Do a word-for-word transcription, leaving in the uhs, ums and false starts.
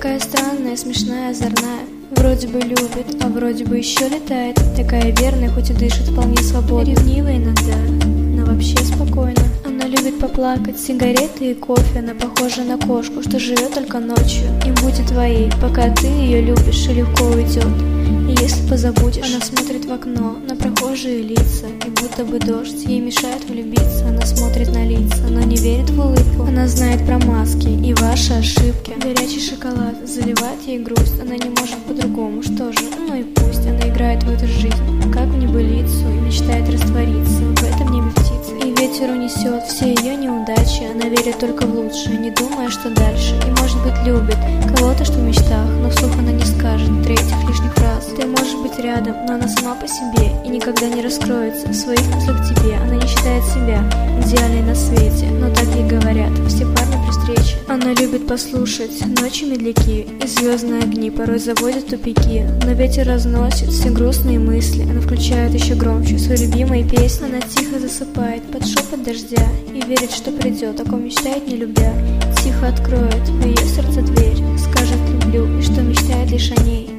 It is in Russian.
Такая странная, смешная, озорная. Вроде бы любит, а вроде бы еще летает. Такая верная, хоть и дышит вполне свободно. Ревнивая иногда, но вообще спокойно. Она любит поплакать, сигареты и кофе. Она похожа на кошку, что живет только ночью. И будет твоей, пока ты ее любишь, и легко уйдет. И если позабудешь, она смотрит в окно на прохожие лица, и будто бы дождь ей мешает влюбиться. Она смотрит на лица, но не верит в улыбку. Она знает про маски и ваши ошибки. Горячий шоколад заливает ей грусть. Она не может по-другому, что же, ну и пусть. Она играет в эту жизнь, как в небылицу, и мечтает раствориться в этом небе птицы. И ветер унесет все ее неудачи. Она верит только в лучшее, не думая, что дальше. И может быть любит кого-то, что в мечтах, но вслух она не скажет третьих лишних фраз. Ты можешь быть рядом, но она сама по себе и никогда не раскроется в своих мыслях тебе. Она не считает себя идеальной на свете, но так ей говорят все парни при встрече. Она любит послушать ночи медляки, и звездные огни порой заводят в тупики. Но ветер разносит все грустные мысли. Она включает еще громче свои любимые песни. Она тихо засыпает под шепот дождя и верит, что придет, о ком мечтает не любя. Тихо откроет в ее сердце дверь, скажет люблю, и что мечтает лишь о ней.